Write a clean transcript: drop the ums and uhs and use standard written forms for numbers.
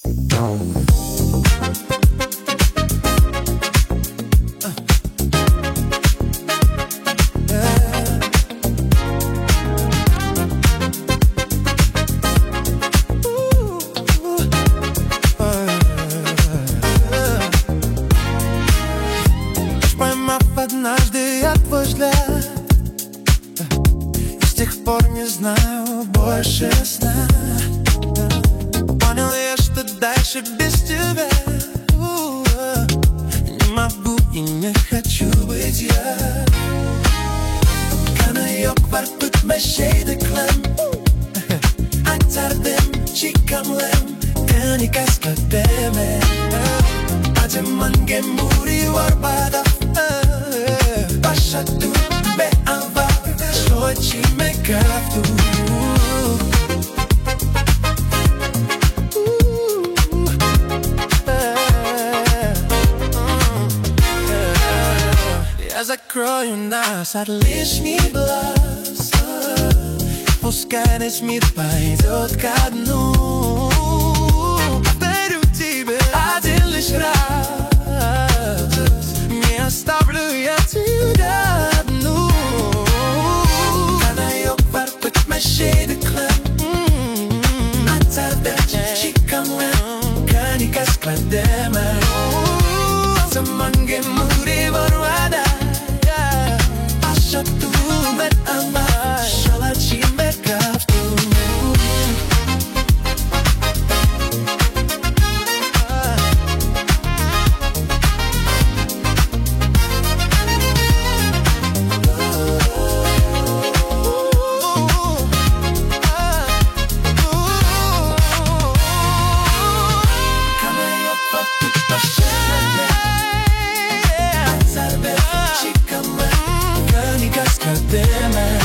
Однажды я твой взгляд, и с тех пор не знаю больше сна. Понял я, что дальше без тебя не могу и не хочу быть я. Kan er yok varput med shadeklam Aktardım chikamlam Kani kaskademe Acıman gemuri var bada Başatu be ava Şoçi me kaftu Я закрою нас от лишних глаз Пускай весь мир пойдет ко дну Дарю тебе один лишь раз Не оставлю я тебя одну Kana yok varput me shadeklam Aktardım chikamlam Kani kaskademe Zaman gemuri var vada Başatu ben ama Şalaçi me kaftu Chikamlam Kani kaskademe